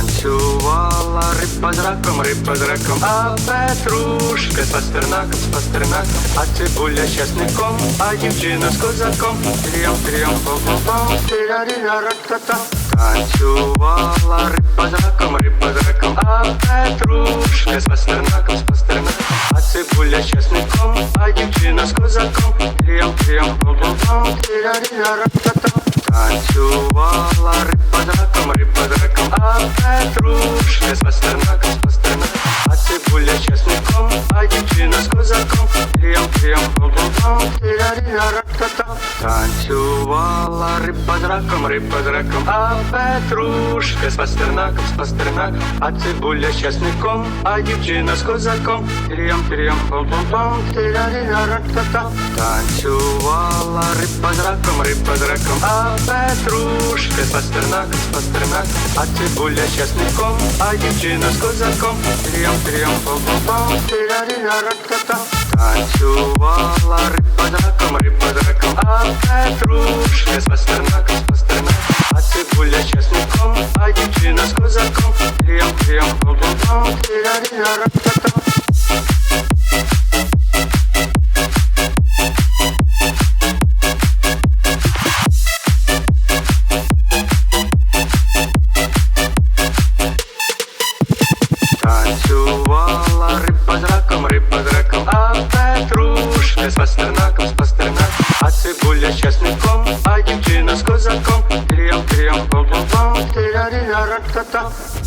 Танцювала рибка з раком, а петрушка з пастернаком, а цибуля з часником, а дівчина з козаком. Тріом, тріом, пом-пом-пом, тирарі-ра-ра-та-та. Танцювала рибка з раком, а петрушка з пастернаком, а цибуля з часником, а дівчина з козаком. Тріом, тріом, пом-пом-пом, тирарі-ра-ра-та-та. Танцювала рибка з раком, а петрушка з пастернаком, а цибуля з часником, а дівчина з козаком. Тріом, тріом, пом-пом-пом, тирарі-ра-ра-та-та. Танцювала рибка з раком, а петрушка з пастернаком, а цибуля з часником, а дівчина з козаком. Тріом, тріом, пом-пом-пом, тирарі-ра-ра-та-та. Танцювала рибка з раком, а петрушка з пастернаком, а цибуля з часником, а дівчина з козаком. Тріом, тріом, пом-пом-пом, тирарі-ра-ра-та-та. Танцювала рибка з раком, а петрушка з пастернаком, а цибуля з часником, а дівчина з козаком. Тріом, тріом, пом-пом-пом, тирарі-ра-ра-та-та. Танцювала рибка з раком, а петрушка з пастернаком, а цибуля з часником, а дівчина з козаком. Тріом, тріом, пом-пом-пом, тирарі-ра-ра-та-та.